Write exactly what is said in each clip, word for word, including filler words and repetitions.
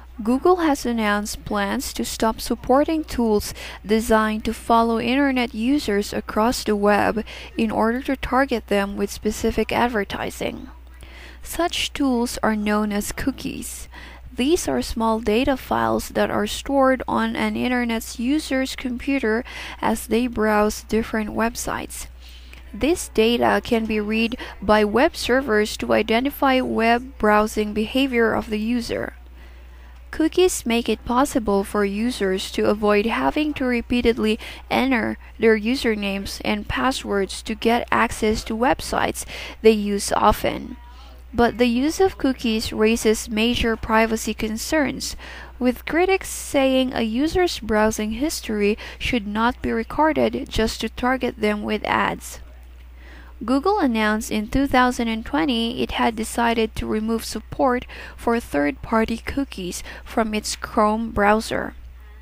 Google has announced plans to stop supporting tools designed to follow Internet users across the web in order to target them with specific advertising. Such tools are known as cookies. These are small data files that are stored on an Internet's user's computer as they browse different websites. This data can be read by web servers to identify web browsing behavior of the user. Cookies make it possible for users to avoid having to repeatedly enter their usernames and passwords to get access to websites they use often. But the use of cookies raises major privacy concerns, with critics saying a user's browsing history should not be recorded just to target them with ads. Google announced in two thousand twenty it had decided to remove support for third-party cookies from its Chrome browser.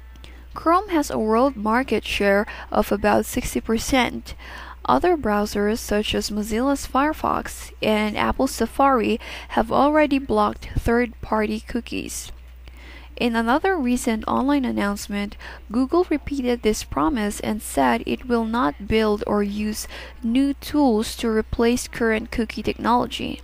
Chrome has a world market share of about sixty percent. Other browsers such as Mozilla's Firefox and Apple's Safari have already blocked third-party cookies. In another recent online announcement, Google repeated this promise and said it will not build or use new tools to replace current cookie technology.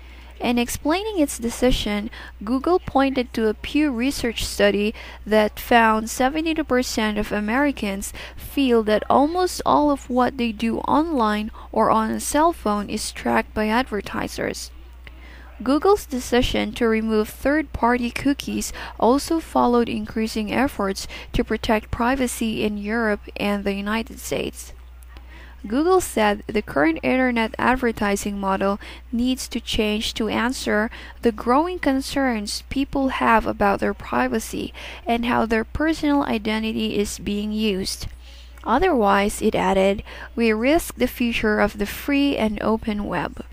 In explaining its decision, Google pointed to a Pew Research study that found seventy-two percent of Americans feel that almost all of what they do online or on a cell phone is tracked by advertisers. Google's decision to remove third-party cookies also followed increasing efforts to protect privacy in Europe and the United States. Google said the current Internet advertising model needs to change to answer the growing concerns people have about their privacy and how their personal identity is being used. Otherwise, it added, we risk the future of the free and open web.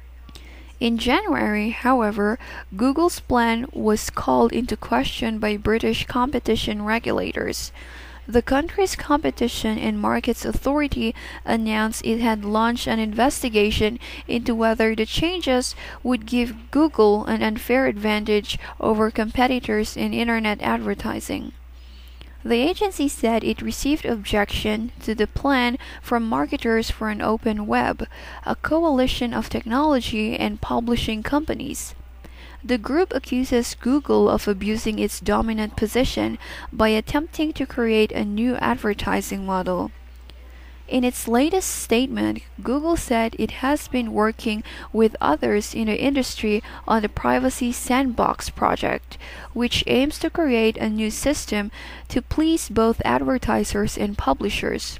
In January, however, Google's plan was called into question by British competition regulators. The country's Competition and Markets Authority announced it had launched an investigation into whether the changes would give Google an unfair advantage over competitors in Internet advertising. The agency said it received objection to the plan from Marketers for an Open Web, a coalition of technology and publishing companies. The group accuses Google of abusing its dominant position by attempting to create a new advertising model. In its latest statement, Google said it has been working with others in the industry on the Privacy Sandbox project, which aims to create a new system to please both advertisers and publishers.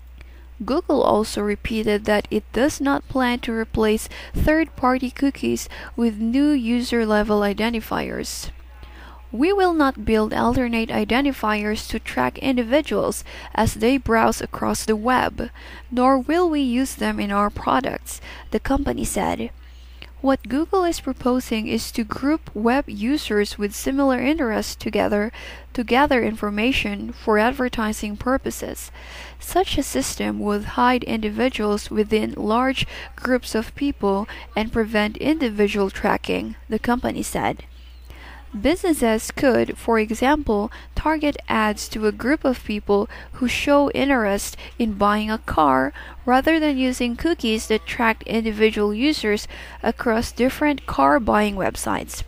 Google also repeated that it does not plan to replace third-party cookies with new user-level identifiers. We will not build alternate identifiers to track individuals as they browse across the web, nor will we use them in our products, the company said. What Google is proposing is to group web users with similar interests together to gather information for advertising purposes. Such a system would hide individuals within large groups of people and prevent individual tracking, the company said. Businesses could, for example, target ads to a group of people who show interest in buying a car rather than using cookies that track individual users across different car buying websites.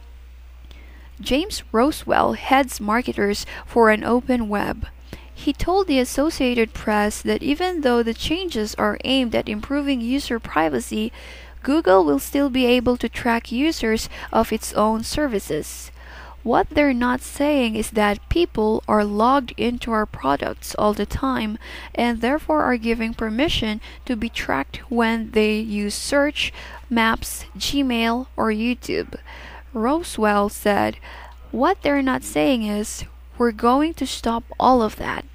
James Roswell heads marketers for an open web. He told the Associated Press that even though the changes are aimed at improving user privacy, Google will still be able to track users of its own services. What they're not saying is that people are logged into our products all the time and therefore are giving permission to be tracked when they use search, maps, Gmail, or YouTube. Roswell said, "What they're not saying is, we're going to stop all of that."